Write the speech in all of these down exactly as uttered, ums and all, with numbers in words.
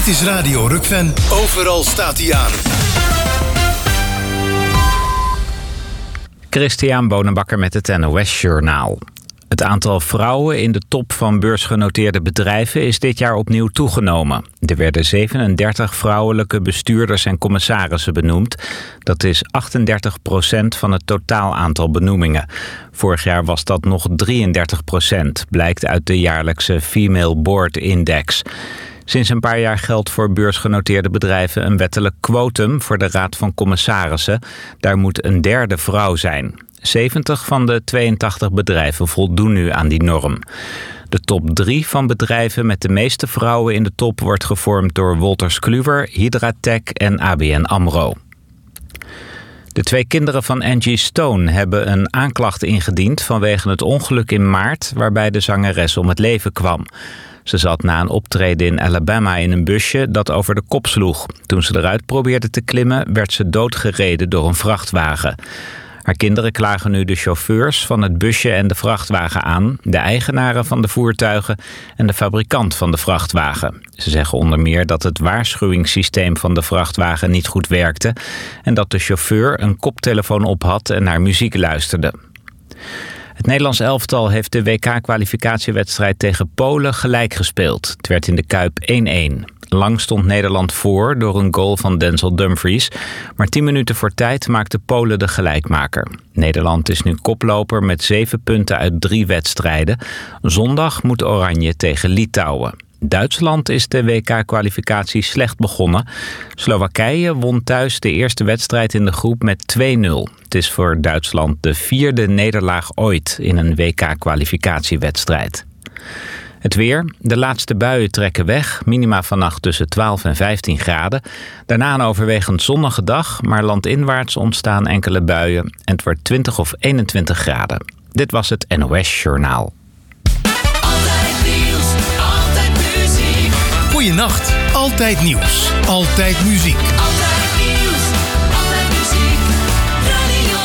Dit is Radio Rukven. Overal staat hij aan. Christian Bonenbakker met het N O S-journaal. Het aantal vrouwen in de top van beursgenoteerde bedrijven is dit jaar opnieuw toegenomen. Er werden zevenendertig vrouwelijke bestuurders en commissarissen benoemd. Dat is achtendertig procent van het totaal aantal benoemingen. Vorig jaar was dat nog drieëndertig procent, blijkt uit de jaarlijkse Female Board Index. Sinds een paar jaar geldt voor beursgenoteerde bedrijven een wettelijk quotum voor de Raad van Commissarissen. Daar moet een derde vrouw zijn. zeventig van de tweeëntachtig bedrijven voldoen nu aan die norm. De top drie van bedrijven met de meeste vrouwen in de top wordt gevormd door Wolters Kluwer, Hydratec en A B N AMRO. De twee kinderen van Angie Stone hebben een aanklacht ingediend vanwege het ongeluk in maart waarbij de zangeres om het leven kwam. Ze zat na een optreden in Alabama in een busje dat over de kop sloeg. Toen ze eruit probeerde te klimmen, werd ze doodgereden door een vrachtwagen. Haar kinderen klagen nu de chauffeurs van het busje en de vrachtwagen aan, de eigenaren van de voertuigen en de fabrikant van de vrachtwagen. Ze zeggen onder meer dat het waarschuwingssysteem van de vrachtwagen niet goed werkte en dat de chauffeur een koptelefoon op had en naar muziek luisterde. Het Nederlands elftal heeft de W K-kwalificatiewedstrijd tegen Polen gelijk gespeeld. Het werd in de Kuip één-één. Lang stond Nederland voor door een goal van Denzel Dumfries. Maar tien minuten voor tijd maakte Polen de gelijkmaker. Nederland is nu koploper met zeven punten uit drie wedstrijden. Zondag moet Oranje tegen Litouwen. Duitsland is de W K-kwalificatie slecht begonnen. Slowakije won thuis de eerste wedstrijd in de groep met twee nul. Het is voor Duitsland de vierde nederlaag ooit in een W K-kwalificatiewedstrijd. Het weer. De laatste buien trekken weg. Minima vannacht tussen twaalf en vijftien graden. Daarna een overwegend zonnige dag, maar landinwaarts ontstaan enkele buien. En het wordt twintig of eenentwintig graden. Dit was het N O S-journaal. Goeienacht. Altijd nieuws. Altijd muziek. Altijd nieuws. Altijd muziek. Radio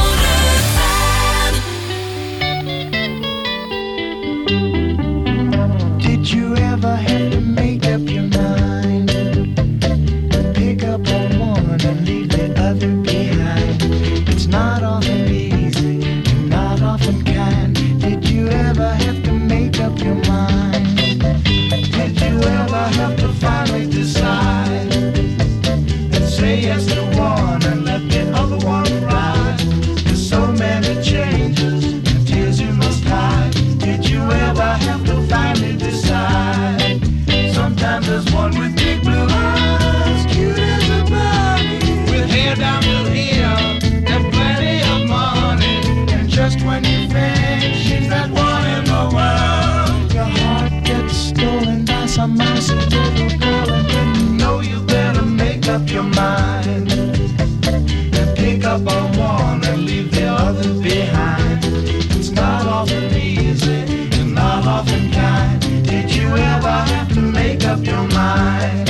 Rukven. Did you ever have to make up your mind? Pick up on one and leave the other behind. It's not often easy, not often kind. Did you ever have to make up your mind? Did you ever have to finally decide and say yes to one and let the other one ride? There's so many changes and tears you must hide. Did you ever have to finally decide? Sometimes there's one with big blue eyes, cute as a bunny, with hair down to here and plenty of money. And just when you think she's that one in the world, your heart gets stolen by some mousy little girl, and then you know you better make up your mind and pick up on one and leave the other behind. It's not often easy and not often kind. Did you ever have to make up your mind?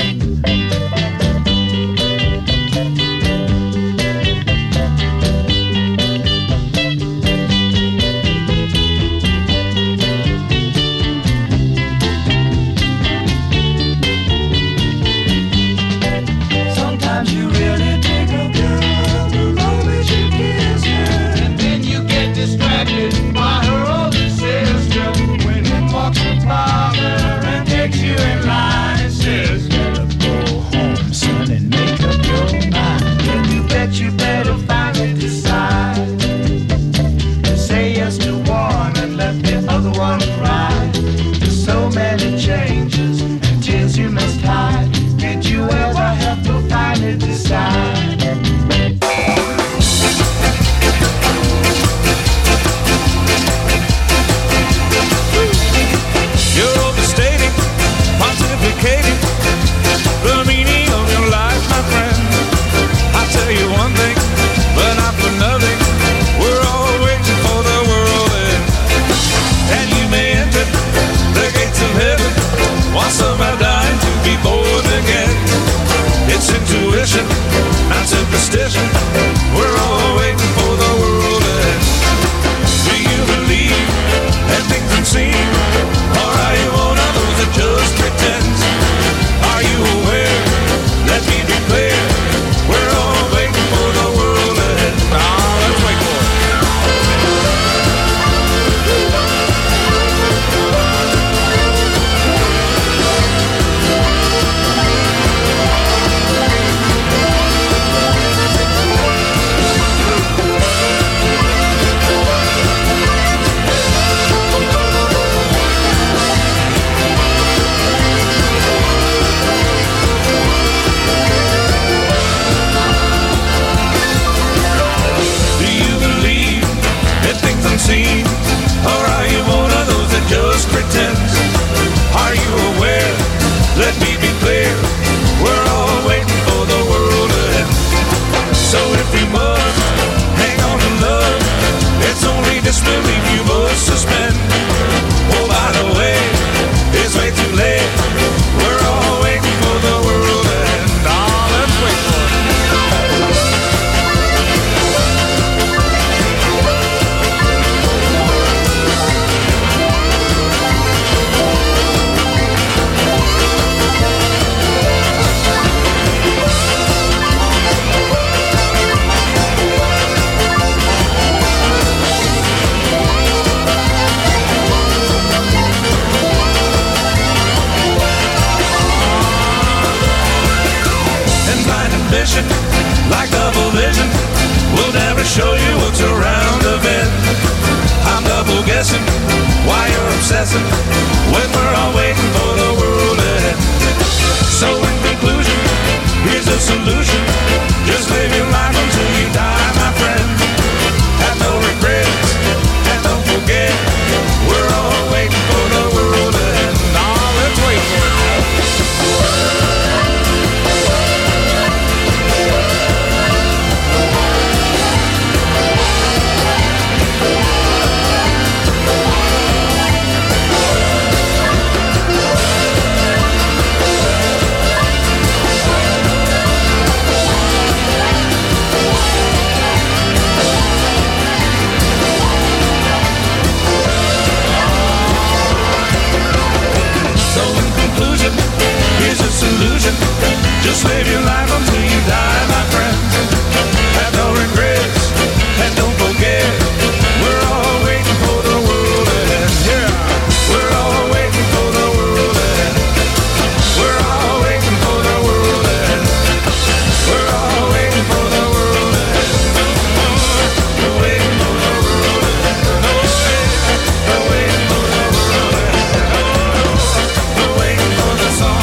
passion, like double vision, will never show you what's around the bend. I'm double guessing why you're obsessing when we're all waiting for the world to end. So in conclusion, here's the solution: just live your life until you die, my friend. Have no regrets, and don't forget, we're all waiting for the world to end. Now let's wait for it. Here's a solution: just live your life until you die, my friend. Have no regrets, and don't forget, we're all waiting for the world to end. Yeah, we're all waiting for the world to end. We're all waiting for the world to end. We're all waiting for the world to end. We're waiting for the world to end. We're waiting for the world to end. We're waiting for the song.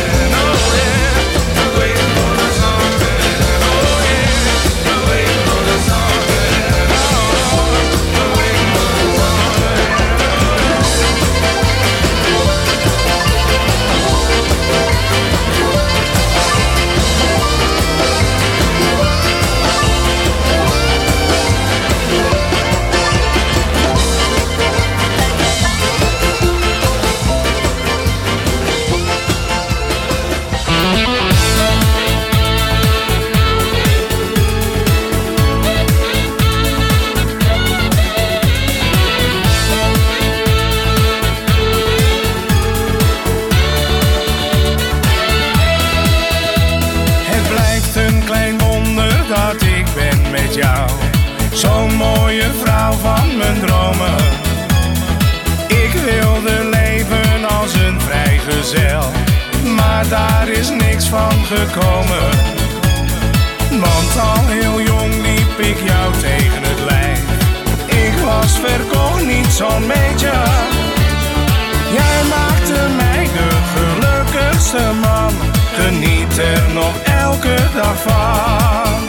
Zo'n mooie vrouw van mijn dromen. Ik wilde leven als een vrijgezel, maar daar is niks van gekomen. Want al heel jong liep ik jou tegen het lijf. Ik was verkocht, niet zo'n beetje. Jij maakte mij de gelukkigste man. Geniet er nog elke dag van.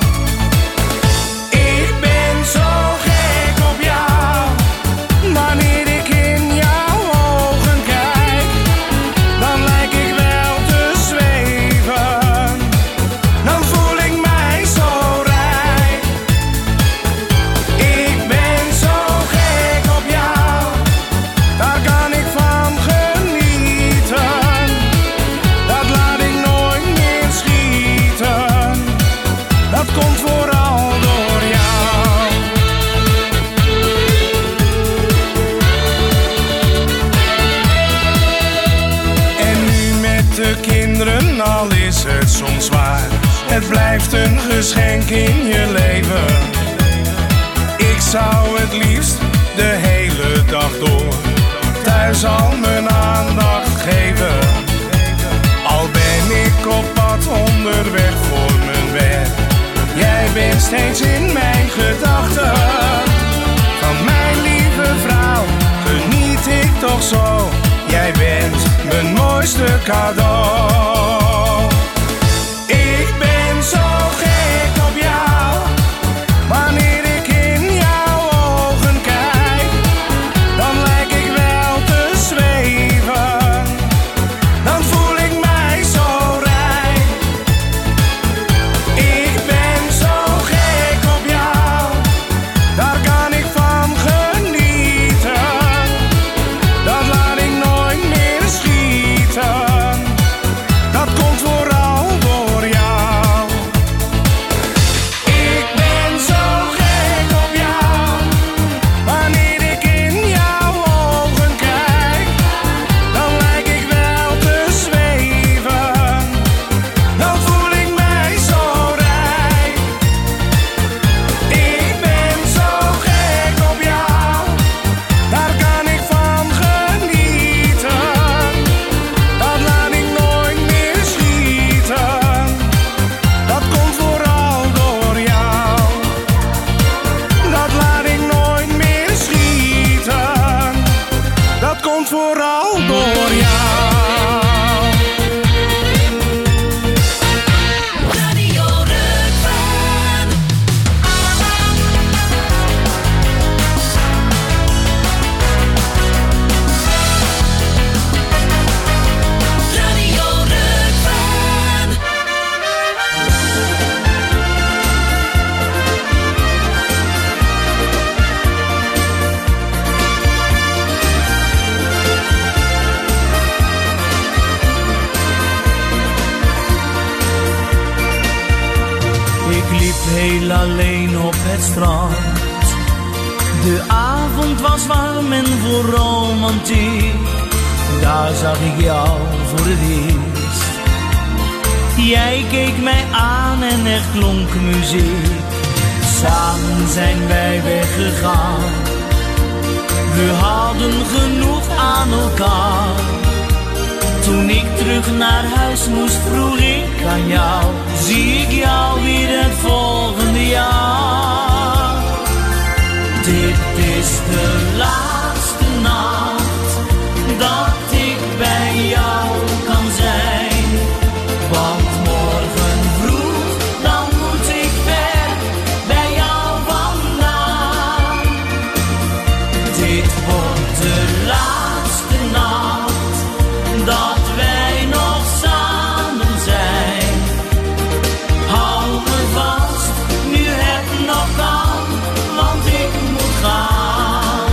Zo gek op jou, wanneer ik in jouw ogen kijk, dan lijk ik wel te zweven, dan voel ik mij zo rijk. Ik ben zo gek op jou, daar kan ik van genieten, dat laat ik nooit meer schieten, dat komt vooral door jou. De kinderen, al is het soms zwaar, het blijft een geschenk in je leven. Ik zou het liefst de hele dag door thuis al mijn aandacht geven. Al ben ik op pad onderweg voor mijn werk, jij bent steeds in mijn gedachten. Van mijn lieve vrouw geniet ik toch zo. Jij bent mijn mooiste cadeau. Ik ben zo gek op jou, wanneer ik in jouw ogen kijk, dan lijk ik wel te zweven, dan voel ik mij zo rijk. Ik ben zo gek op jou, daar kan ik van genieten, dat laat ik nooit meer schieten, heel alleen op het strand. De avond was warm en vol romantiek. Daar zag ik jou voor het eerst. Jij keek mij aan en er klonk muziek. Samen zijn wij weggegaan. We hadden genoeg aan elkaar. Toen ik terug naar huis moest, vroeg ik aan jou: zie ik jou weer het volgende jaar? Dit is de laatste nacht dat ik bij jou kan zijn. Want morgen vroeg, dan moet ik ver bij jou vandaan. Dit wordt de laatste nacht dat wij nog samen zijn. Hou me vast, nu het nog kan, want ik moet gaan.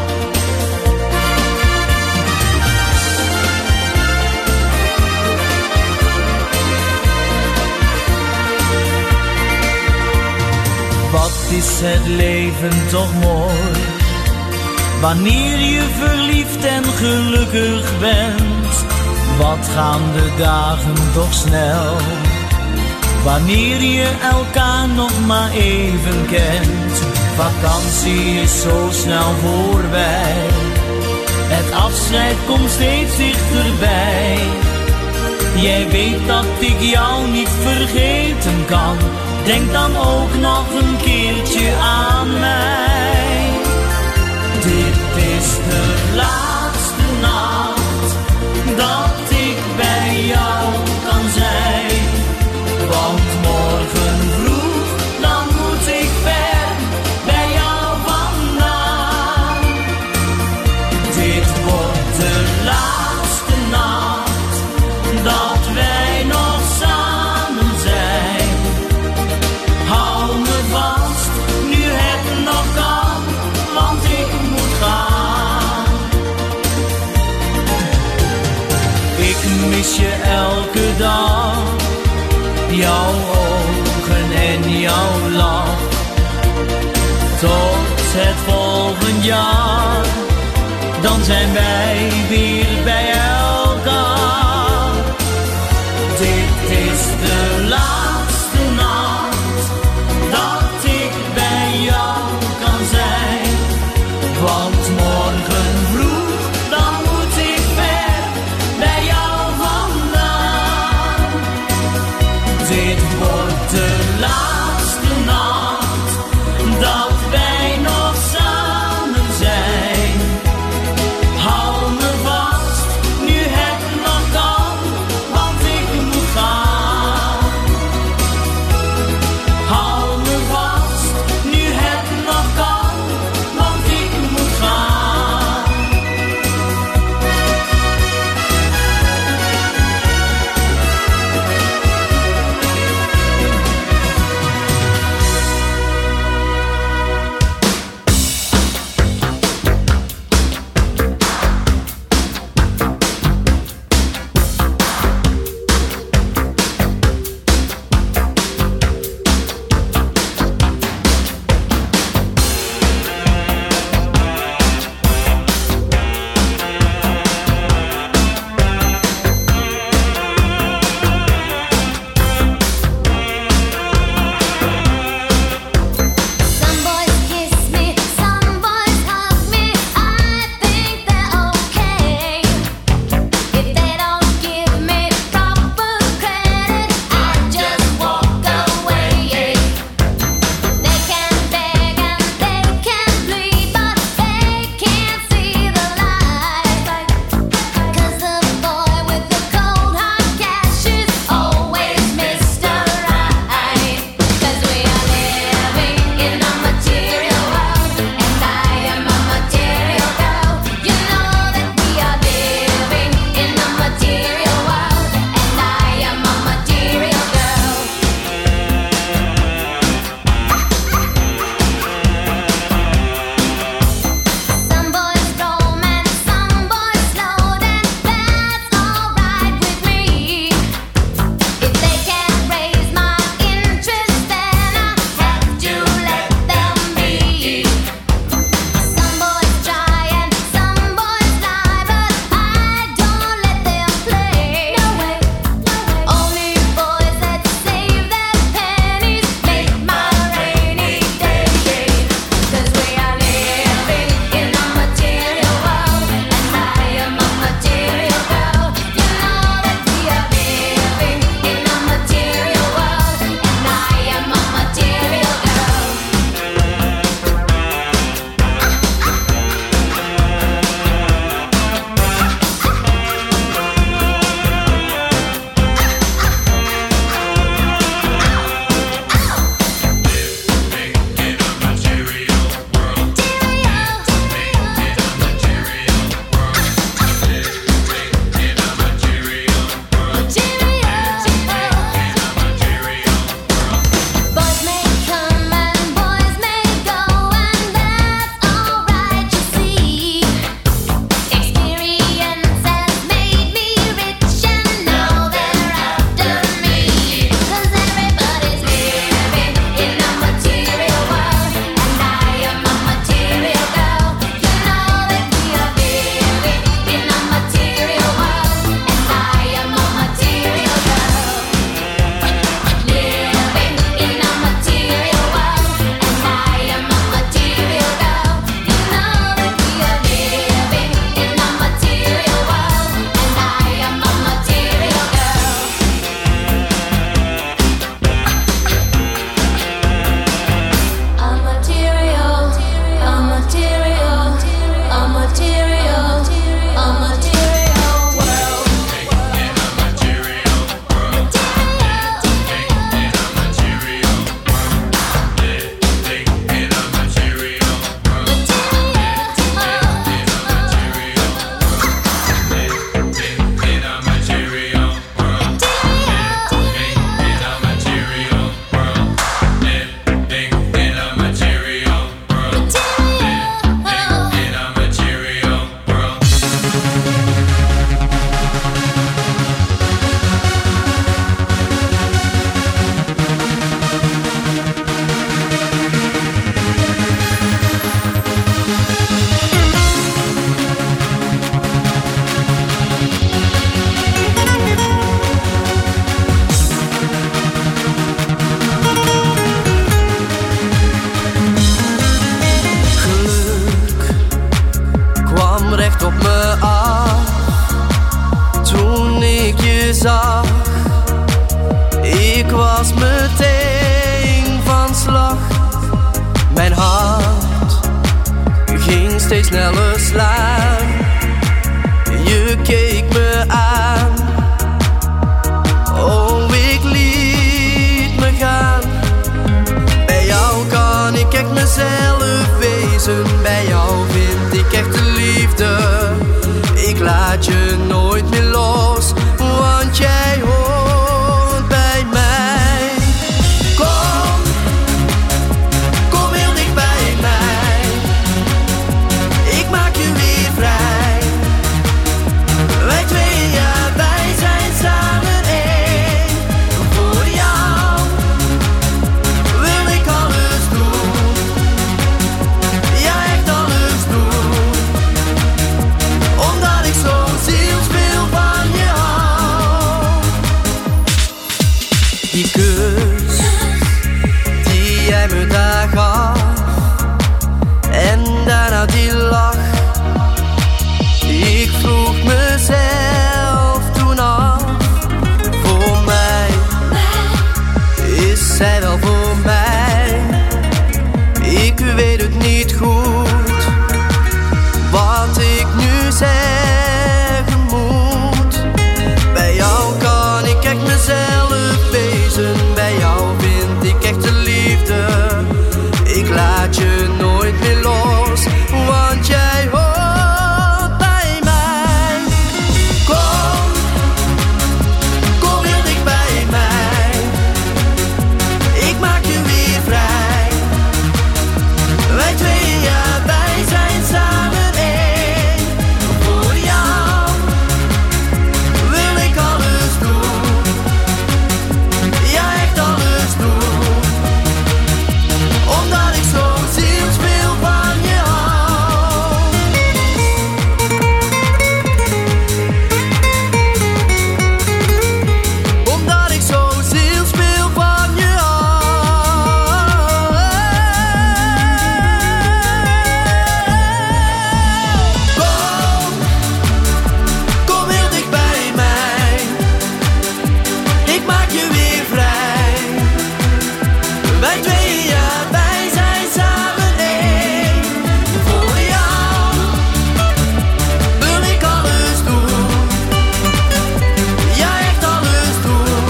Wat is het leven toch mooi, wanneer je verliefd en gelukkig bent. Wat gaan de dagen toch snel, wanneer je elkaar nog maar even kent. Vakantie is zo snel voorbij, het afscheid komt steeds dichterbij. Jij weet dat ik jou niet vergeten kan, denk dan ook nog een keertje aan mij. Dit is de laatste nacht dat ik bij jou kan zijn. Want morgen vroeg, dan moet ik ver bij jou vandaan. Dit wordt de laatste nacht dat wij nog samen zijn. Hou me vast, nu het nog kan, want ik moet gaan. Ik mis je elke dag, jouw ogen en jouw lach. Tot het volgend jaar, dan zijn wij weer bij elkaar. Dit is de laatste nacht dat ik bij jou kan zijn. Want morgen vroeg, dan moet ik ver bij jou vandaan. Dit wordt de laatste nacht dat wij nog samen zijn. Hou me vast, je zag, ik was meteen van slag. Mijn hart ging steeds sneller slaan. Je keek me aan, oh ik liet me gaan. Bij jou kan ik echt mezelf wezen. Bij jou vind ik echt de liefde. Ik laat je nooit meer los, want jij hoort bij mij. Kom, kom heel dicht bij mij. Ik maak je weer vrij. Wij twee, ja, wij zijn samen één. Voor jou wil ik alles doen. Ja, echt alles doen. Omdat ik zo zielsveel van je hou. Die kus die jij me daar gaf, en daarna die lach. Ik vroeg mezelf toen af, voor mij is zij wel voor mij. Ik weet het niet goed, wat ik nu zeggen moet. Bij jou kan ik echt mezelf wezen. Bij jou vind ik echt de liefde. Ik laat je nooit meer los, want jij hoort bij mij. Kom, kom heel dicht bij mij. Ik maak je weer vrij. Wij twee, ja, wij zijn samen één. Voor jou wil ik alles doen. Ja, echt alles doen. Omdat ik zo zielsveel van je hou. Omdat ik zo zielsveel van je hou. Kom, kom heel dicht bij mij. Ik maak je weer vrij. Wij twee, ja, wij zijn samen één. Voor jou wil ik alles doen. Ja, echt alles doen.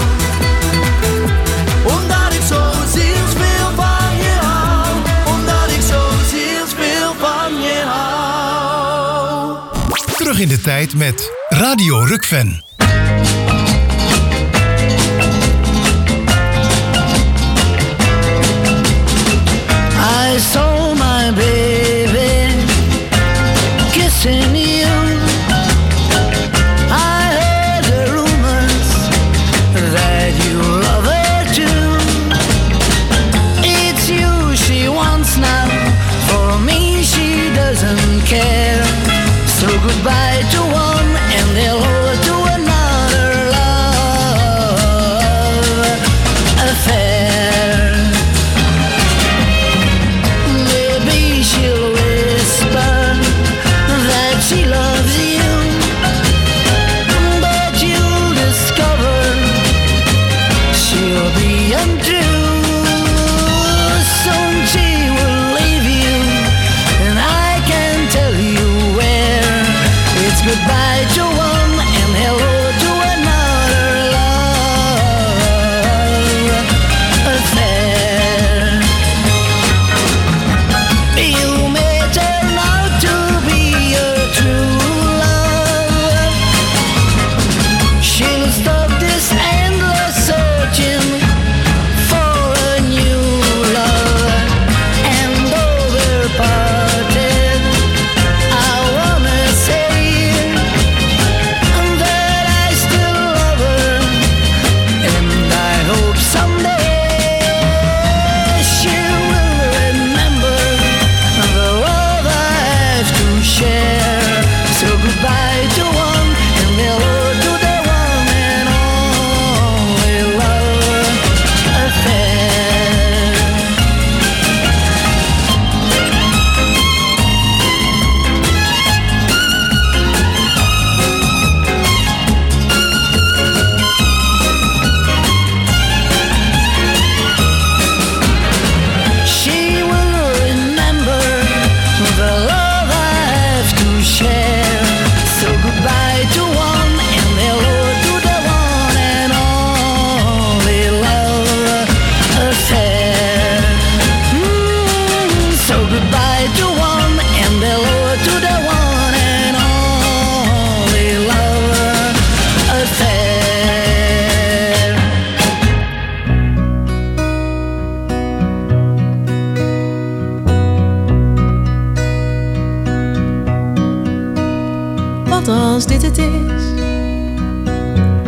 Omdat ik zo zielsveel van je hou. Omdat ik zo zielsveel van je hou. Terug in de tijd met Radio Rukven. I saw my baby kissing you. I heard the rumors that you love her too. It's you she wants now. For me she doesn't care. So goodbye to one and hello to another.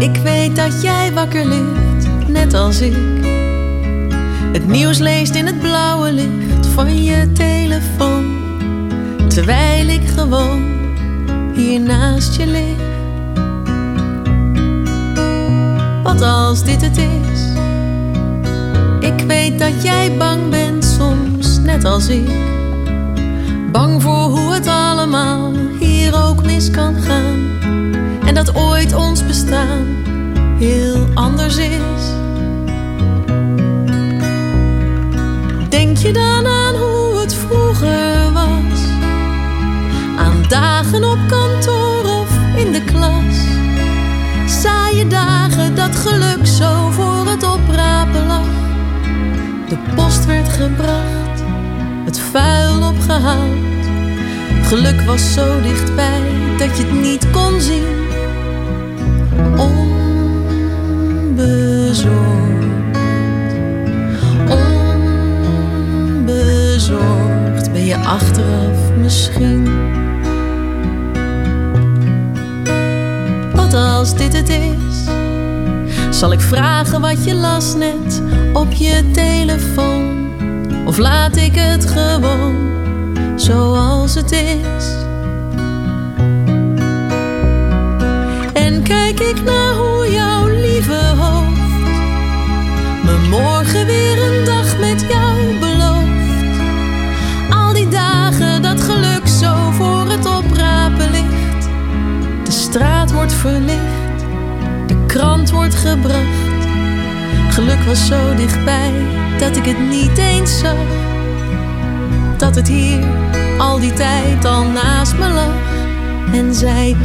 Ik weet dat jij wakker ligt, net als ik. Het nieuws leest in het blauwe licht van je telefoon, terwijl ik gewoon hier naast je lig. Wat als dit het is? Ik weet dat jij bang bent soms, net als ik. Bang voor hoe het allemaal hier ook mis kan gaan. En dat ooit ons bestaan heel anders is. Denk je dan aan hoe het vroeger was? Aan dagen op kantoor of in de klas? Saaie dagen dat geluk zo voor het oprapen lag. De post werd gebracht, het vuil opgehaald. Geluk was zo dichtbij dat je het niet kon zien. Onbezorgd, onbezorgd ben je achteraf misschien. Wat als dit het is? Zal ik vragen wat je las net op je telefoon? Of laat ik het gewoon zoals het is? En kijk ik naar hoe jouw lieve hoofd me morgen weer een dag met jou belooft. Al die dagen dat geluk zo voor het oprapen ligt. De straat wordt verlicht, de krant wordt gebracht. Geluk was zo dichtbij dat ik het niet eens zag. Dat het hier al die tijd al naast me lag. En zij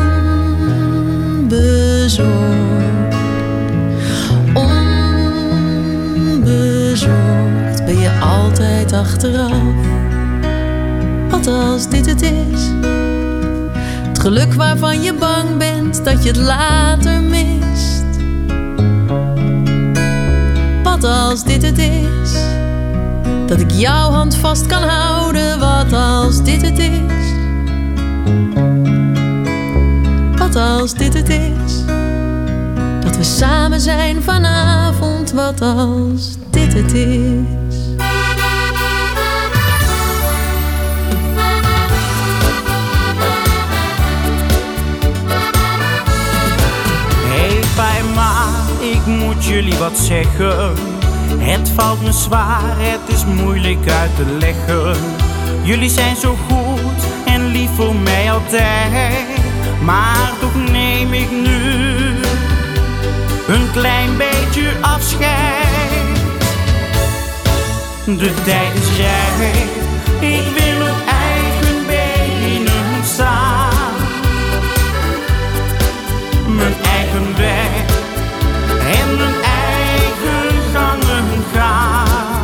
onbezorgd, onbezorgd ben je altijd achteraf. Wat als dit het is? Het geluk waarvan je bang bent dat je het later mist. Wat als dit het is? Dat ik jouw hand vast kan houden. Wat als dit het is? Wat als dit het is? Dat we samen zijn vanavond. Wat als dit het is? Hey pa en ma, ik moet jullie wat zeggen. Het valt me zwaar, het is moeilijk uit te leggen. Jullie zijn zo goed en lief voor mij altijd. Maar toch neem ik nu een klein beetje afscheid. De tijd is rijp, ik wil op eigen benen staan. Mijn eigen weg en mijn eigen gangen gaan.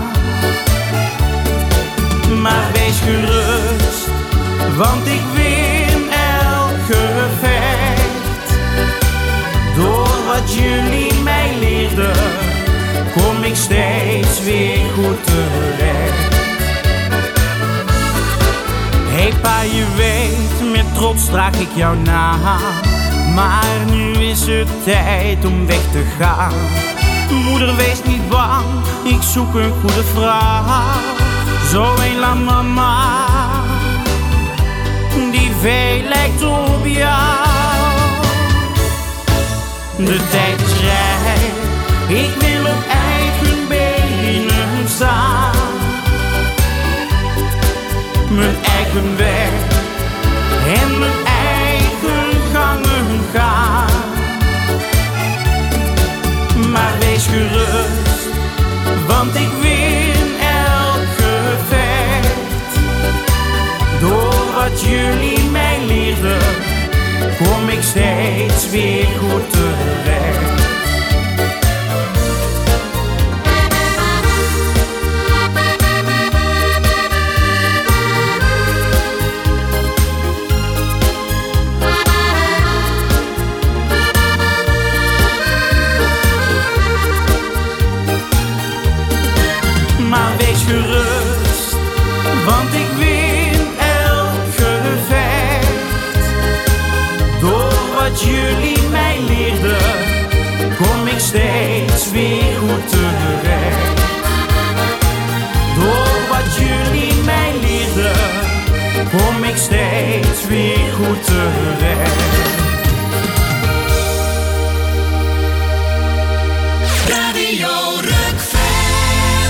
Maar wees gerust, want ik win elk gevecht. Door wat jullie mij leerden, kom ik steeds weer goed terecht. Hey pa, je weet, met trots draag ik jouw naam. Maar nu is het tijd om weg te gaan. Moeder, wees niet bang, ik zoek een goede vrouw. Zo een la mama, die veel lijkt op jou. De tijd is rijp, ik wil op eigen benen staan. Mijn eigen weg en mijn eigen gangen gaan. Maar wees gerust, want ik win elk gevecht. Door wat jullie mij leerden, kom ik steeds weer goed terecht. Maar wees gerust, want ik win elk gevecht. Door wat jullie mij leerden, ik steeds weer goed terecht. Door wat jullie mij leerden, kom ik steeds weer goed terecht. Radio Rock-fan.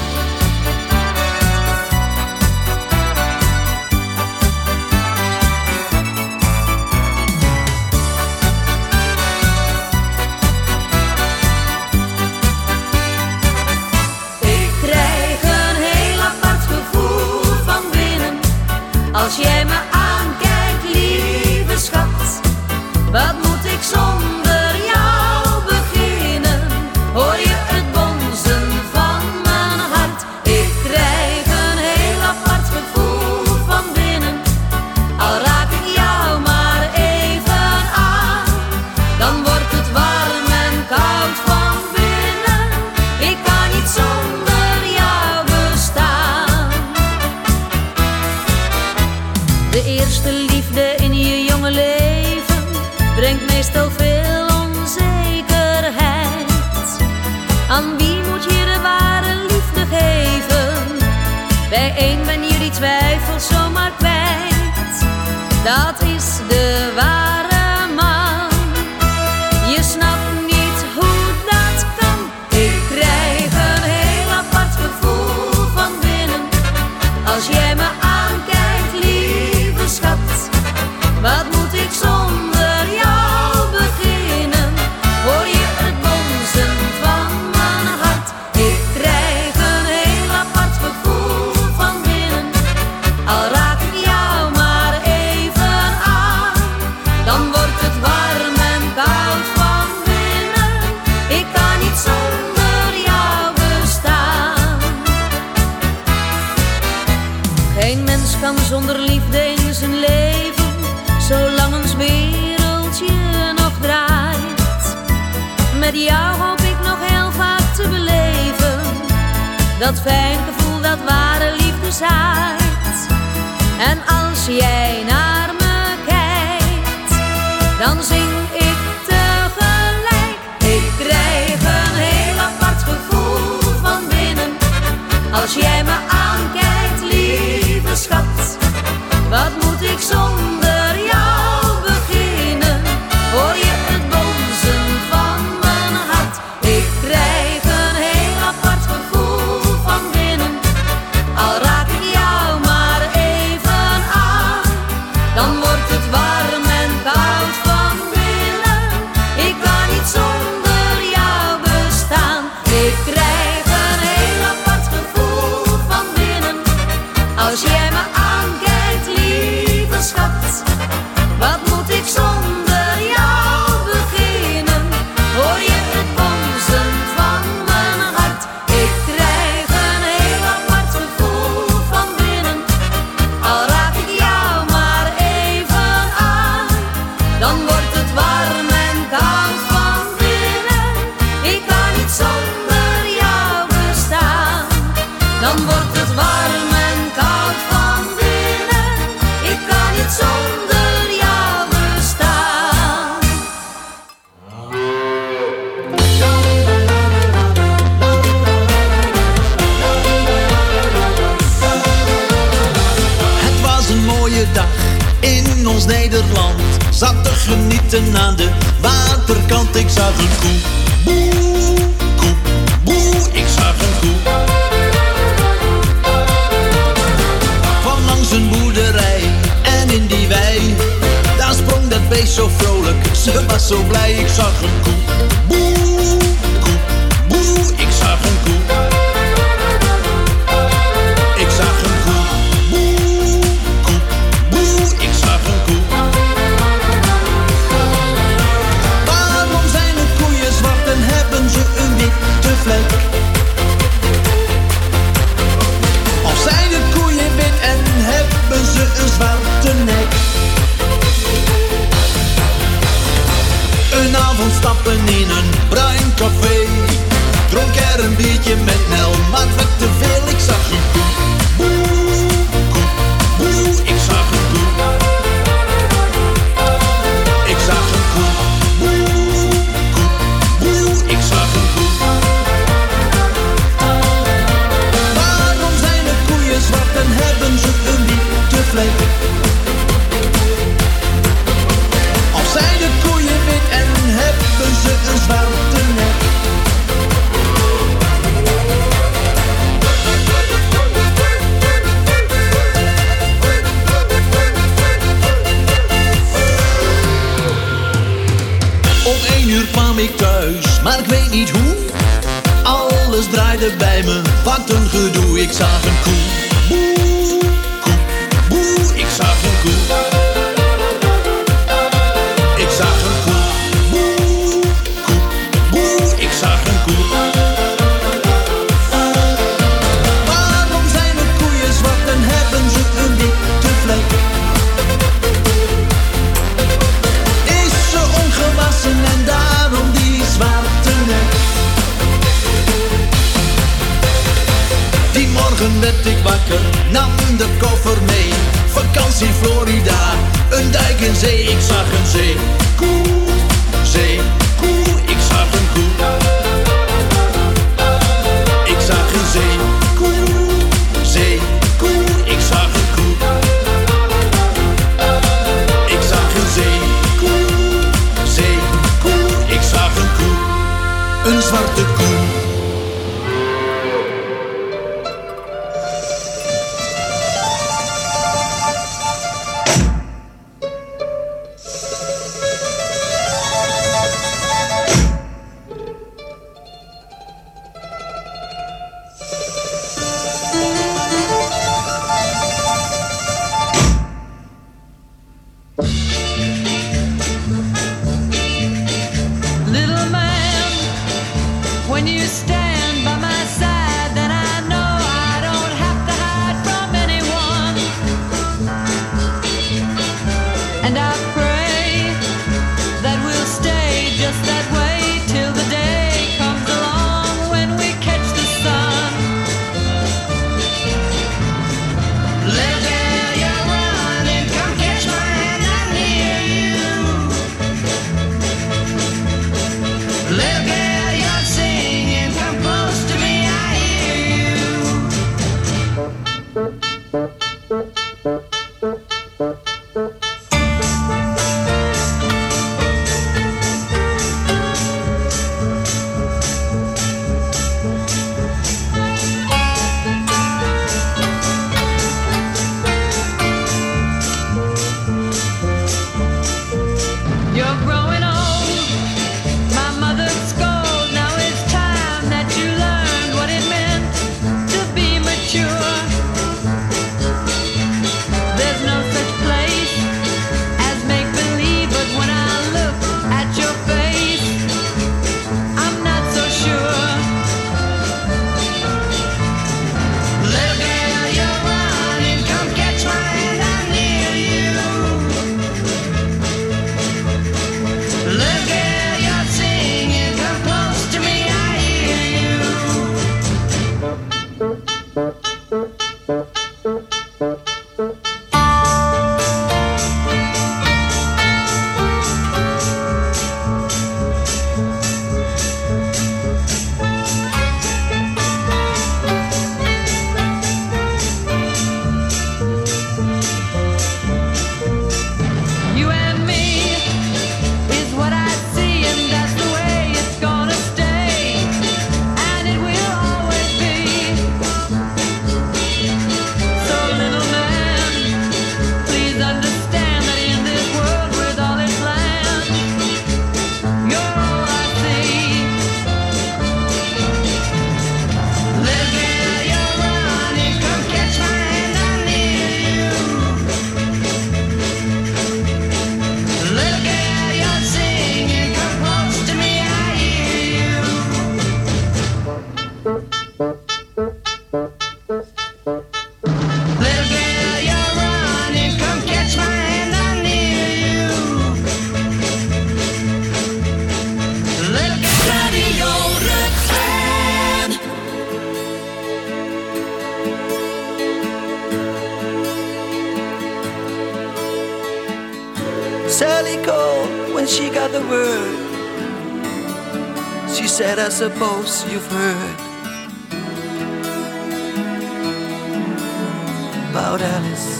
Ik krijg een heel apart gevoel van binnen als jij me aankijkt, lieve schat. Wat moet ik zonder jou beginnen? Hoor je het bonzen van mijn hart? Ik krijg een heel apart gevoel van binnen. Al raak ik jou maar even aan, dan wordt het warm en koud van binnen. Ik kan niet zonder jou bestaan. De eerste liefde in je jonge leven brengt meestal veel onzekerheid. Aan wie moet je de ware liefde geven? Bij één ben je die twijfel zomaar kwijt. Dat is de ware man. Je snapt niet hoe dat kan. Ik krijg een heel apart gevoel van binnen als jij me aankijkt, lieve schat. Wat moet ik zonder jou beginnen? Hoor je het bonzen van mijn hart? Ik krijg een heel apart gevoel van binnen. Al raak ik jou maar even aan, dan wordt het warm en koud van binnen. Ik kan niet zonder jou bestaan. Geen mens kan zonder liefde in zijn leven, zolang ons wereldje nog draait. Met jou hoop ik nog heel vaak te beleven dat fijn gevoel dat ware liefde zaait. En als jij naar me kijkt, dan zing ik tegelijk. Ik krijg een heel apart gevoel van binnen als jij me aankijkt, lieve schat. Wat moet ik zonder jou beginnen? Hoor je het bonzen van mijn hart? Ik krijg een heel apart gevoel van binnen. Al raak ik jou maar even aan, dan wordt het warm en koud van binnen. Ik kan niet zonder jou bestaan. Ik krijg een heel apart gevoel van binnen als jij me aankijkt, lieve schat. Wat moet ik zonder jou beginnen? Hoor je het bonzen van mijn hart? Ik krijg een heel apart gevoel van binnen. Al raak ik jou maar even aan, dan wordt het warm en koud van binnen. Ik kan niet zonder jou bestaan. Dan wordt het warm en koud van binnen. Ik kan niet zonder jou bestaan. Het was een mooie dag in ons Nederland. Zat te genieten aan de waterkant. Ik zag een koe, boe, koe, boe. Ik zag een koe van langs een boerderij. En in die wei, daar sprong dat beest zo vrolijk. Ze was zo blij. Ik zag een koe, boe, koe, boe. Ik zag een koe. Ik zag een koe, boe, koe, boe. Ik zag een koe. Waarom zijn de koeien zwart en hebben ze een witte vlek? Of zijn de koeien wit en hebben ze een zwarte nek? Een avond stappen ik thuis, maar ik weet niet hoe. Alles draaide bij me, wat een gedoe. Ik zag een koe, boe, koe, boe. Ik zag een koe. Ik zag een koe, boe, koe, boe. Ik zag een koe. Waarom zijn de koeien zwart en hebben ze een witte vlek? Is ze ongewassen en daarom die zwarte nek? Die morgen werd ik wakker, nam de koffer mee. Vakantie Florida, een dijk in zee. Ik zag een zee, koe, zee, koe. Ik zag een koe. Ik zag een zee, koe, zee, koe. Ik zag een koe. Ik zag een zee, koe, zee, koe. Ik zag een koe, een zwarte koe. Little man, when you stand by my side, then I know I don't have to hide from anyone. And I pray that we'll stay just that way till the day comes along when we catch the sun. Little girl, you're running, come catch my hand, I'm near you. Little girl, you're singing, come close to me, I hear you. You're growing old, my mother scolds. Now it's time that you learned what it meant to be mature. There's no such place as make-believe, but when I look at your face, I'm not so sure. Little girl, you're running, come catch my hand, I'm near you. Little girl, you're singing, come close to me, I hear you. You and me is what I see, and that's the way it's gonna stay, and it will always be. So little man, please understand that in this world with all its land, you're all I see. Little girl, you're running, come catch my hand, I'm near you. Little girl, you're singing, come close to me, I hear you. Little girl, you're running, come catch my hand, I'm near you. Little girl, Radio Rukven. Sally called when she got the word. She said, I suppose you've heard about Alice.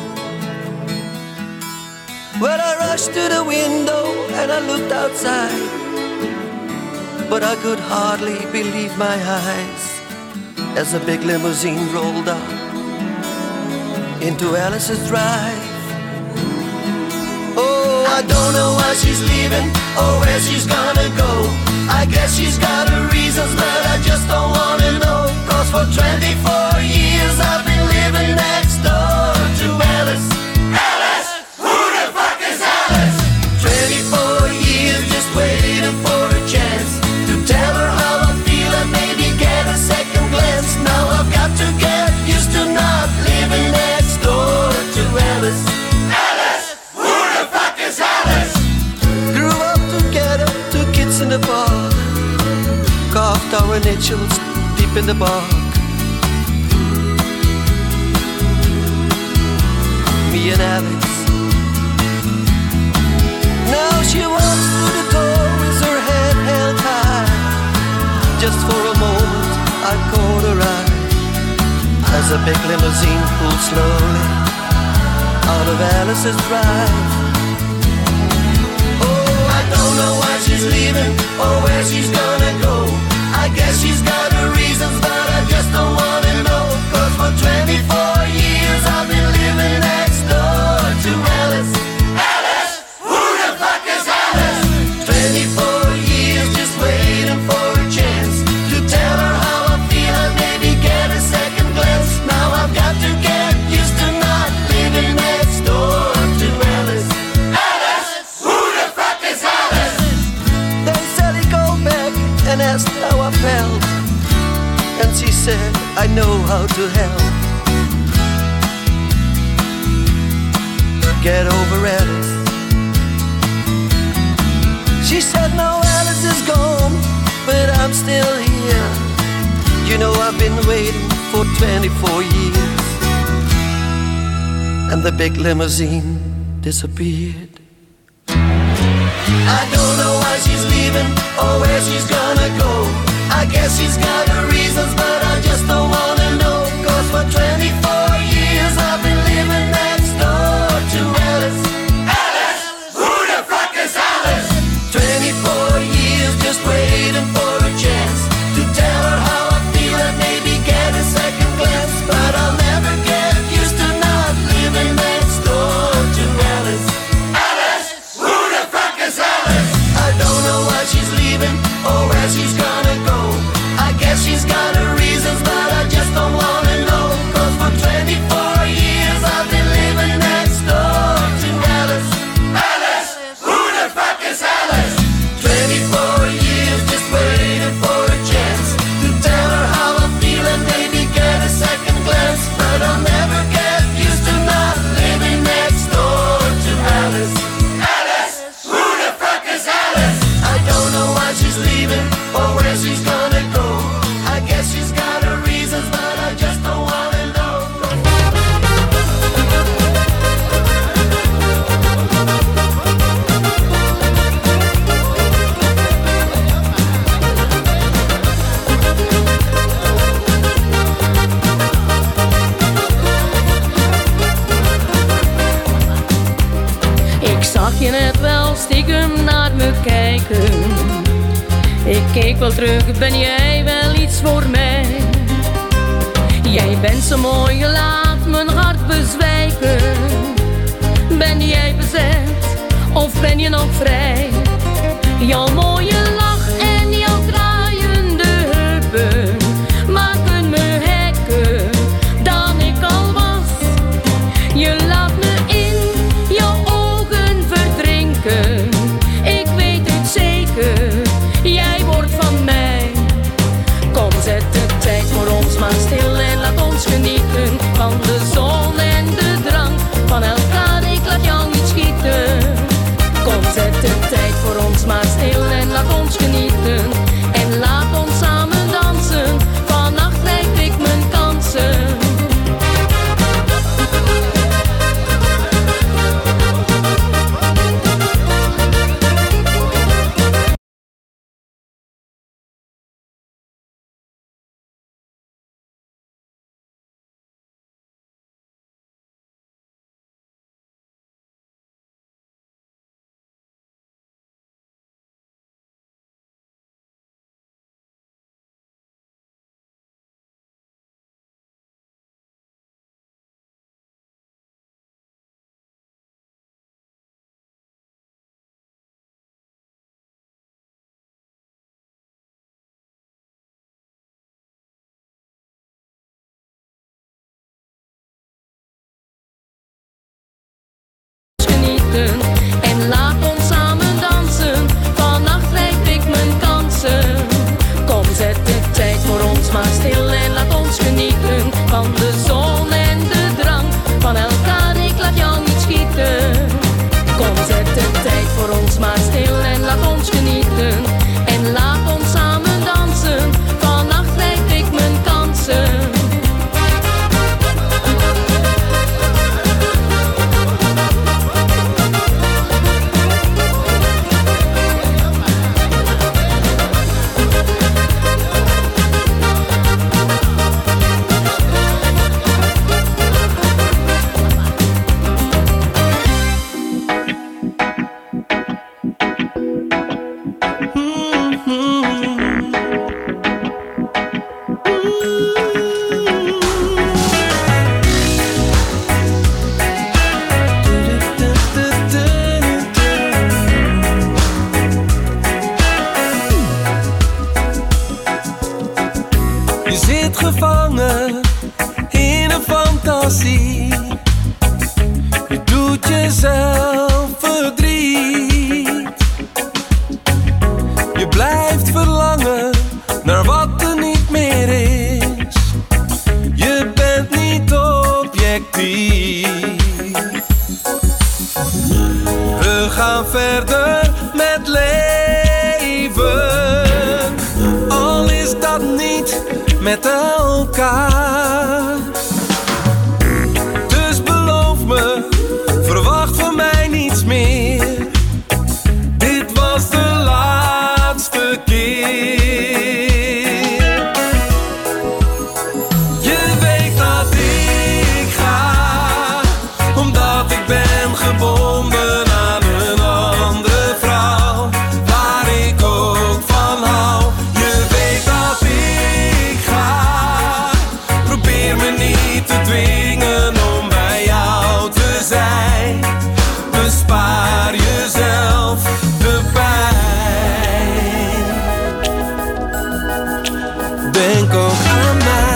Well, I rushed to the window and I looked outside, but I could hardly believe my eyes as a big limousine rolled up into Alice's drive. Oh, I don't know why she's leaving or where she's gonna go. I guess she's got her reasons, but I just don't wanna know. Cause for twenty-four years I've been living next door to Alice. Alice! Who the fuck is Alice? twenty-four years just waiting for a chance to tell her how I feel and maybe get a second glance. Now I've got to get used to not living next door to Alice. Alice! Who the fuck is Alice? Grew up together, two kids in the park, carved our initials deep in the bark. Me and Alex. Now she walks through the door with her head held high. Just for a moment I caught her eye as a big limousine pulled slowly out of Alice's drive. Oh, I don't know why she's leaving or where she's gonna go. I guess she's got her reasons, but I just don't wanna know. Cause for twenty-four years I've been living next door to Alice. Alice! Who the fuck is Alice? twenty-four years just waiting for a chance to tell her how I feel and maybe get a second glance. Now I've got to get used to not living next door to Alice. Alice! Who the fuck is Alice? Then Sally called back and asked how I felt, and she said, I know how to help. Get over Alice. She said, no, Alice is gone, but I'm still here. You know I've been waiting for twenty-four years. And the big limousine disappeared. I don't know why she's leaving or where she's gonna go. I guess she's got her reasons, but I just don't wanna know. Cause for twenty-four years I've been living next door to Alice. Alice! Who the fuck is Alice? twenty-four years just waiting for a chance to tell her how I feel and maybe get a second glance. But I'll never get used to not living next door to Alice. Alice! Who the fuck is Alice? I don't know why she's leaving or where she's gonna go. I guess she's got her reasons, but I just don't wanna know. Cause for twenty-four years I've been living next door to Alice. Alice! Who the fuck is Alice? twenty-four years just waiting for a chance to tell her how I feel and maybe get a second glance. But I'll never get used to not living next door to Alice. Alice! Who the fuck is Alice? I don't know why she's leaving or where she's gonna go. I guess she's got her reasons, but I just don't wanna know. Ik zag je net wel stiekem naar me kijken. Ik keek wel terug, ben jij wel iets voor mij? Jij bent zo mooi, je laat mijn hart bezwijken. Ben jij bezet of ben je nog vrij? Jouw mooie lach en jouw draaiende heupen maken me gekker dan ik al was. Je laat me in jouw ogen verdrinken. Ik weet het zeker, jij wordt van mij. Kom, zet de tijd voor ons maar stil en laat ons genieten van de zon en de drank van elkaar. Ik laat jou niet schieten. Kom, zet de tijd voor ons maar stil en laat genieten. En laat ons samen dansen, vannacht grijp ik mijn kansen. Kom, zet de tijd voor ons maar stil en laat ons genieten. Van de zon en de drank, van elkaar, ik laat jou niet schieten. Kom, zet de tijd voor ons maar stil en laat ons genieten. En laat ons samen dansen, vannacht grijp ik mijn kansen. Je zit gevangen in een fantasie. Je doet jezelf verdriet. Je blijft verlangen naar wat er niet meer is. Je bent niet objectief. We gaan verder met leven, al is dat niet met elkaar. Dus beloof me, verwacht van mij niets meer. Dit was de laatste keer. Je weet dat ik ga, omdat ik ben gebonden aan een andere vrouw, waar ik ook van hou. Je weet dat ik ga, probeer me niet te dwingen om bij jou te zijn. Bespaar jezelf de pijn. Denk ook aan mij.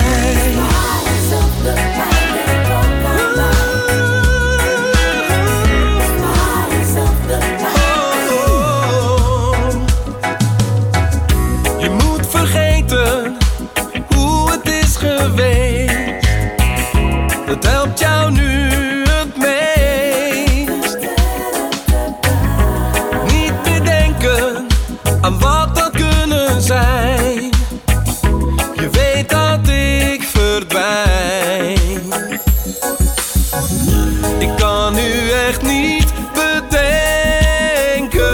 Je moet vergeten hoe het is geweest. Dat helpt jou nu het meest. Niet meer denken aan wat dat kunnen zijn. Je weet dat ik verdwijn. Ik kan nu echt niet bedenken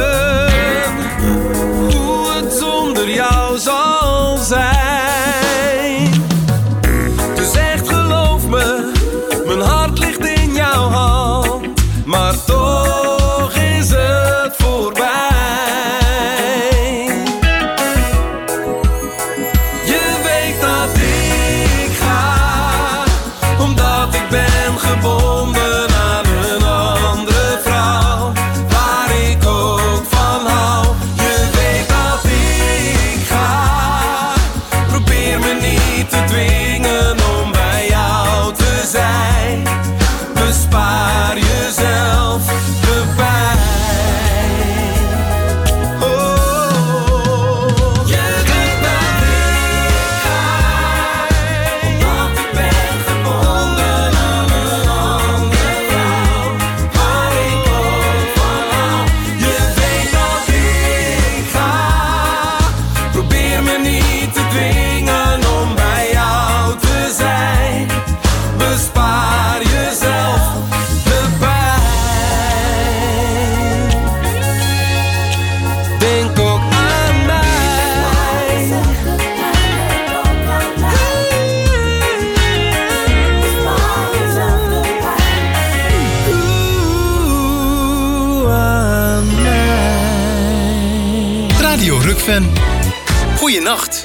hoe het zonder jou zal zijn. Dus echt geloof me, mijn hart ligt in jouw hand, maar toch is het voorbij. Je weet dat ik ga, omdat ik ben gebonden aan een andere vrouw, waar ik ook van hou. Je weet dat ik ga, probeer me niet te dwingen om bij jou te zijn. Bespaar jezelf de pijn. Oh, je weet dat ik ga, omdat ik ben gebonden aan een andere vrouw, waar ik ook van hou. Je weet dat ik ga, probeer me niet te dwingen om bij jou te zijn. Bespaar jezelf de pijn. Denk ook aan mij. Oeh, aan mij. Radio Rukven. Goeienacht.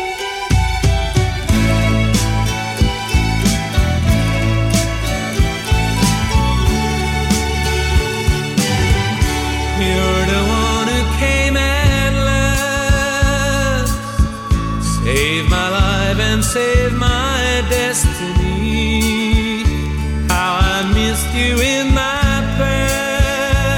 You're the one who came at last, saved my life and saved my destiny. How I missed you in my past.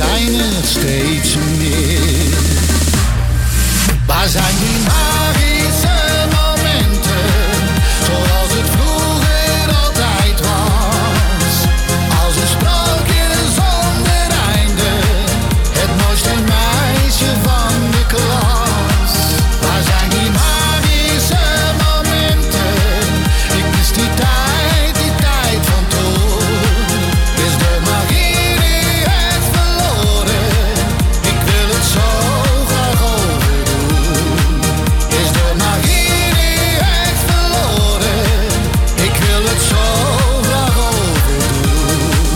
zijn het steeds meer. Waar zijn die magische momenten, zoals het vroeger altijd was? Als een sprookje zonder einde, het mooiste meisje van de klas. Waar zijn die magische momenten? Ik mis die tijd, die tijd van toen. Is de magie nu echt verloren? Ik wil het zo graag overdoen. Is de magie nu echt verloren? Ik wil het zo graag overdoen.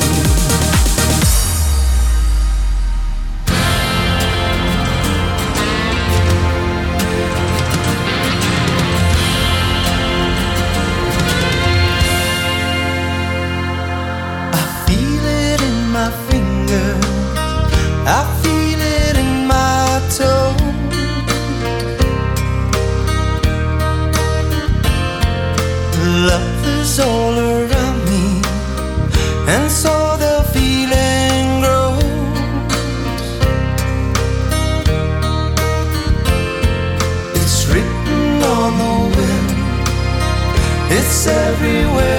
I feel it in my finger, I feel it in my toe. Love is all around me, and so the feeling grows. It's written on the wind, it's everywhere